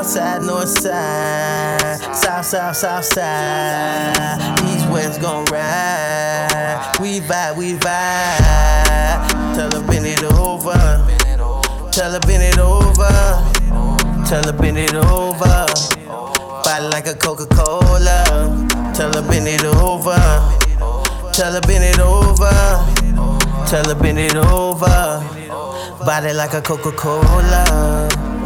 North side, north side, south side, south side, east west gon' ride. We vibe, we vibe. Tell her bend it over. Tell her bend it over. Tell her bend it over. Body like a Coca-Cola. Tell her bend it over. Tell her bend it over. Tell her bend it over. Body like a Coca-Cola.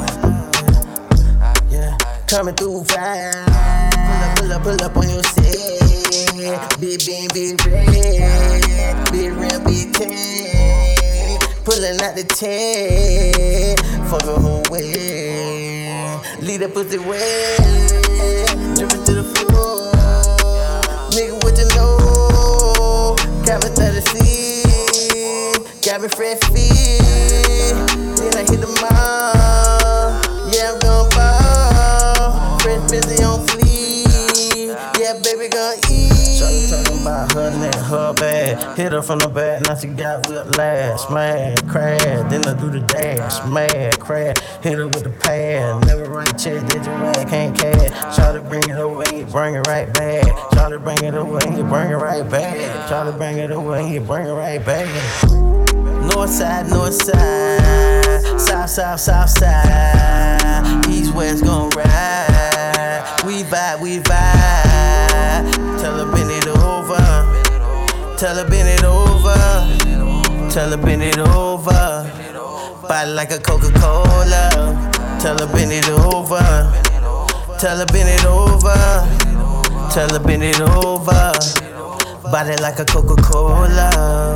Yeah, coming through fast. Pull up on your set. Big bean, big red. Big rim, big tan. Pulling out the tent. Fuck a whole way. Lead that pussy wet. Drippin' to the floor. Nigga, what you know? Got me 36. Got me fresh feet. Then I hit the mall. Yeah, I'm gon' ball. Fresh busy on fleek. Yeah, baby gon' eat. Shawty talking about her neck, her bag. Hit her from the back, now she got whiplash. Smash, crash, then I do the dash. Smash, crash, hit her with the pad. Never write check, did you rag, can't cash. Shawty bring it over and you bring it right back. Shawty bring it over and you bring it right back. Shawty bring it over and you bring it right back. North side, south side, south side, east west gon' ride. We vibe, we vibe. Tell her bend it over. Tell her bend it over. Tell her bend it over. Body like a Coca-Cola. Tell her bend it over. Tell her bend it over. Tell her bend it over. Body like a Coca-Cola.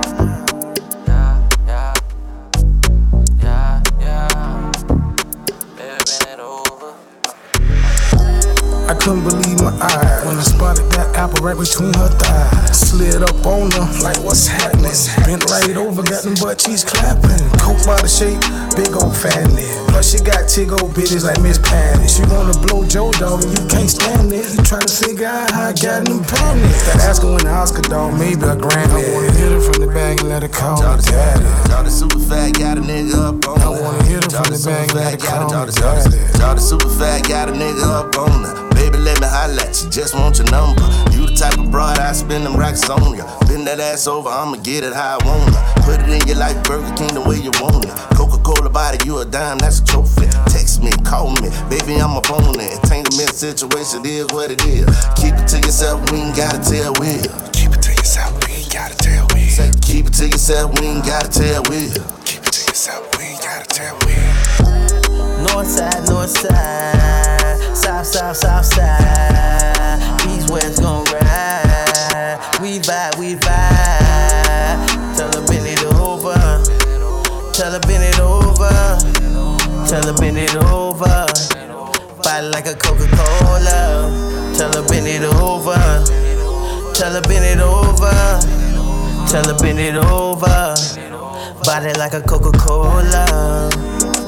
I couldn't believe my eyes when I spotted that apple right between her thighs. Slid up on her, like what's happening? Bent right over, got them butt cheeks clapping. Coke by the shape, big old fattening. Plus she got tig old bitches like Miss Patty. She wanna blow Joe Dog and you can't stand it. You try to figure out how I got them panties. That ask her when the Oscar dog, maybe a Grammy. I wanna hit her from the bag and let her call me daddy. Y'all the super fat, got a nigga up on her. I wanna hit her from the bag and let her call me daddy. Y'all the super fat, got a nigga up on her. Baby, let me holla at you, just want your number. You the type of broad, I spend them racks on ya. Bend that ass over, I'ma get it how I want it. Put it in your life, Burger King, the way you want it. Coca-Cola body, you a dime, that's a trophy. Text me, call me, baby, I'm up on it. Entanglement situation is what it is. Keep it to yourself, we ain't gotta tell Will. Keep it to yourself, we ain't gotta tell Will. Say, keep it to yourself, we ain't gotta tell Will. Keep it to yourself, we ain't gotta tell Will. North side, south side, south side, east west gon' ride. We vibe, we vibe. Tell her bend it over. Tell her bend it over. Tell her bend it over. Body like a Coca-Cola. Tell her bend it over. Tell her bend it over. Tell her bend it over. Body like a Coca-Cola.